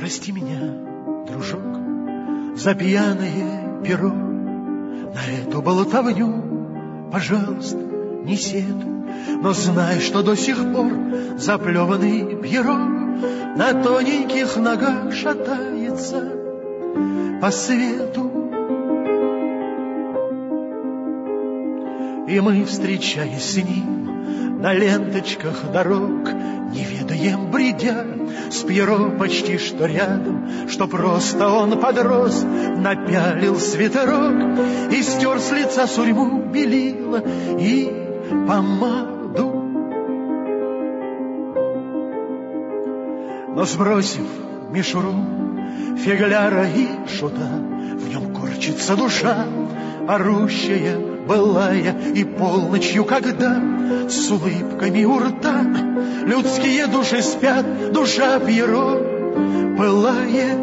Прости меня, дружок, за пьяное перо. На эту болтовню, пожалуйста, не сетуй, но знай, что до сих пор заплеванный Пьеро на тоненьких ногах шатается по свету. И мы, встречаясь с ним на ленточках дорог, не ведаем, бредя, с Пьеро почти что рядом, что просто он подрос, напялил свитерок и стер с лица сурьму белила и помаду. Но сбросив мишуру фигляра и шута, в нем корчится душа, орущая, былая, и полночью, когда с улыбками у рта людские души спят, душа Пьеро пылает.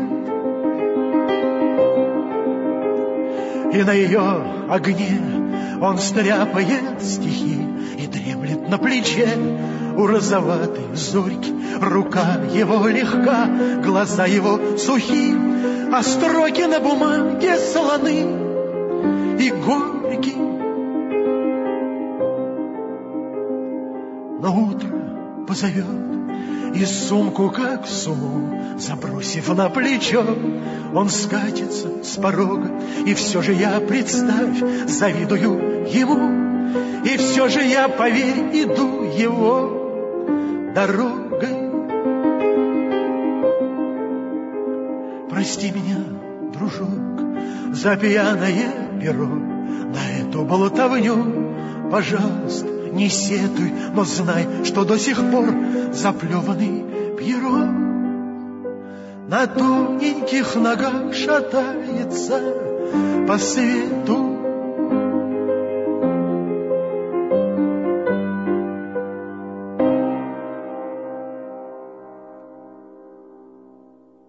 И на ее огне он стряпает стихи и дремлет на плече у розоватой зорьки. Рука его легка, глаза его сухи, а строки на бумаге солоны и горьки. Но утро позовет, и сумку, как сумму, забросив на плечо, он скатится с порога, и все же я, представь, завидую ему, и все же я, поверь, иду его дорогой. Прости меня, дружок, за пьяное перо, на эту болтовню, пожалуйста, не сетуй, но знай, что до сих пор заплеванный Пьеро на тоненьких ногах шатается по свету.